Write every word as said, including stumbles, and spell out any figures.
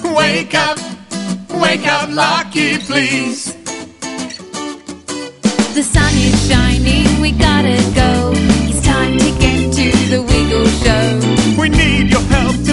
Wake up, wake up, Lucky, please. The sun is shining, we gotta go. It's time to get to the Wiggle Show. We need your help